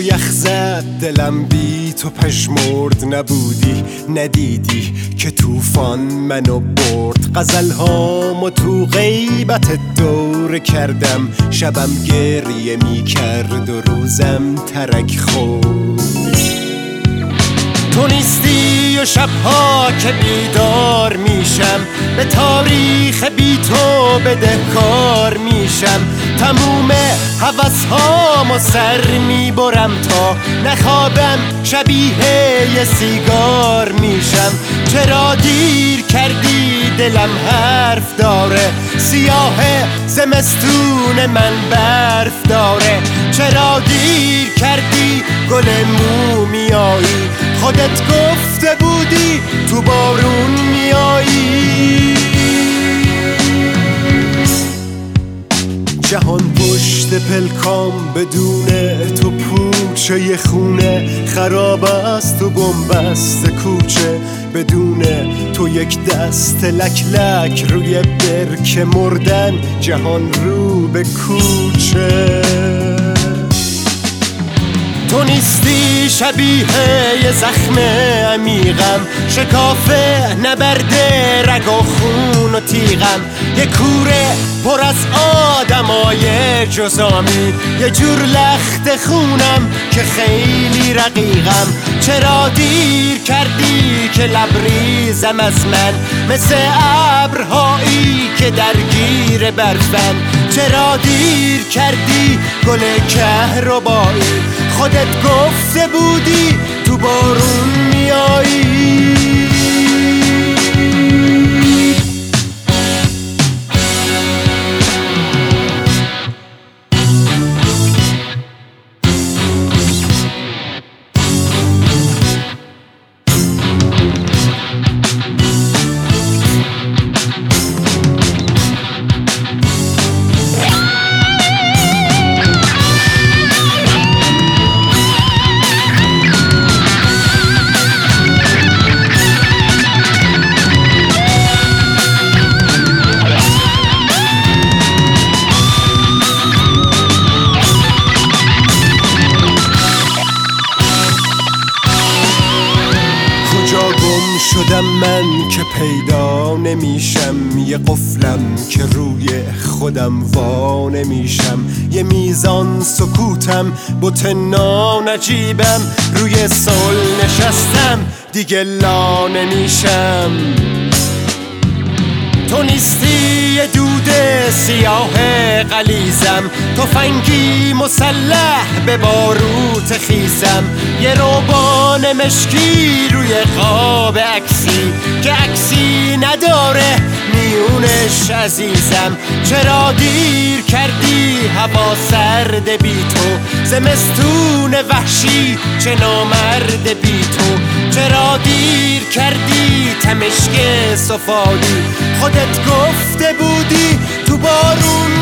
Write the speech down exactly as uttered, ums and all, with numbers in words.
یخ زد دلم بی تو پژمرد، نبودی ندیدی که طوفان منو برد. غزل هامو تو غیبت دور کردم، شبم گریه می کرد و روزم ترک خورد. تو نیستی و شبها که بیدار میشم، به تاریخ بی تو بدهکار میشم. تموم حوث هامو سر میبرم تا نخوابم، شبیه یه سیگار میشم. چرا دیر کردی دلم حرف داره، سیاه زمستون من برف داره. چرا دیر کردی گل مومیایی، خودت گفته بودی تو بارون میایی. جهان پشت پلکام بدون تو پوچه ی خونه خراب است و بنبست کوچه. بدون تو یک دست لک لک روی برکه مردن، جهان رو به کوچه. تو نیستی شبیه یه زخم عمیقم، شکافه نبرده رگ و خون و تیغم. یه کوره پر از آدمای جزامی، یه جور لخت خونم که خیلی رقیقم. چرا دیر کردی که لبریزم از من، مثل ابرهایی که درگیر برفن. چرا دیر کردی گل کهربایی، خودت گفته بودی تو بارون میایی. شدم من که پیدا نمیشم، یه قفلم که روی خودم وا نمیشم. یه میزان سکوتم بت ناجیبم، روی صلح نشستم دیگه لا نمیشم. تو نیستی یه دود سیاه غلیظم، تفنگی مسلح به باروت خیزم. یه روبان مشکی روی قاب عکسی که عکسی نداره میونش عزیزم. چرا دیر کردی هوا سرد بی تو، زمستون وحشی چه نامرد بی تو. چرا دیر کردی تمشک سفالی، خودت گفته بودی تو بارون